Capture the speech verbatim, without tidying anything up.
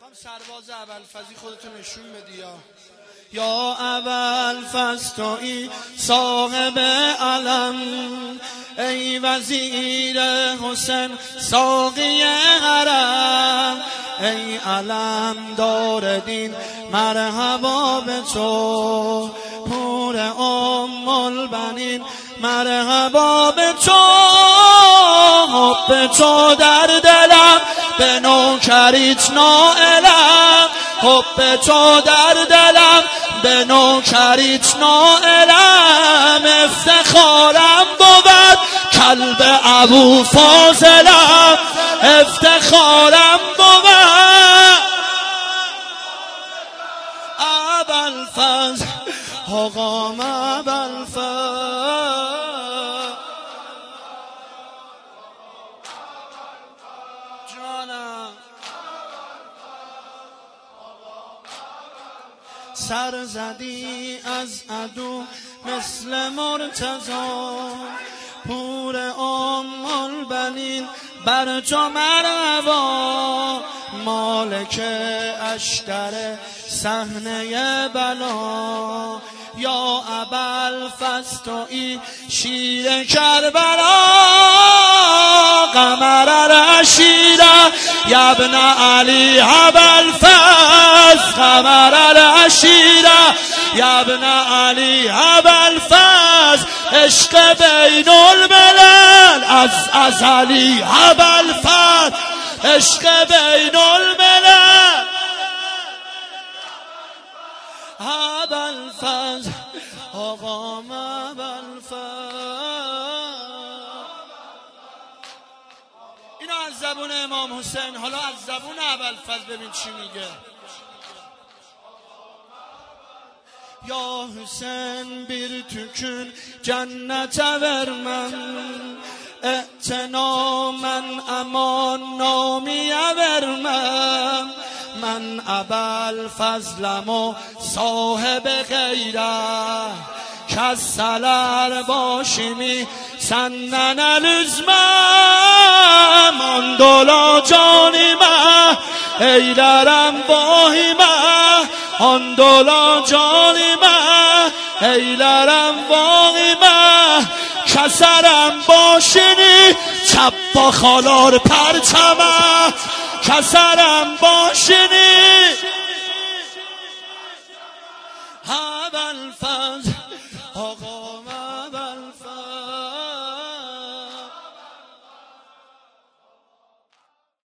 سرباز ابوالفضلی خودتو نشون بدی. یا یا ابوالفضل تویی صاحب علم، ای وزیر حسین ساقی حرم، ای علم دار دین مرحبا به تو، پور ام البنین مرحبا به تو، حب تو در دلم به نوکریت نائلم، حب تو در دلم به نوکریت نائلم، افتخارم بود کلب ابو فاضلم، افتخارم بود ابوالفضل آقام ابوالفضل. جانم سر زدی از عدو مثل مرتضی، پور ام البنین بر تو مرحبا، مالک اشتر صحنه بلا، یا ابوالفضل تویی شیر کربلا، قمر العشیره یا ابن علی ابوالفضل، قمر العشیره یا ابن علی ابوالفضل، عشق بین الملل از ازلی ابوالفضل، عشق بین الملل ابوالفضل آقام ابوالفضل. اینو از زبون امام حسین، حالا از زبون ابوالفضل ببین چی میگه. Ya Hüseyin bir tükün cennete vermem, e'tenamen aman namiye vermem, من ابوالفضلم و صاحب غیره، کسلر باشیمی سنن الزمم، آن دولا جانیمه ایلرم باهیمه، آن دولا جانیمه ایلرم باهیمه، کسرم باشینی چپ با خالار پرچمه، کسرم باشینی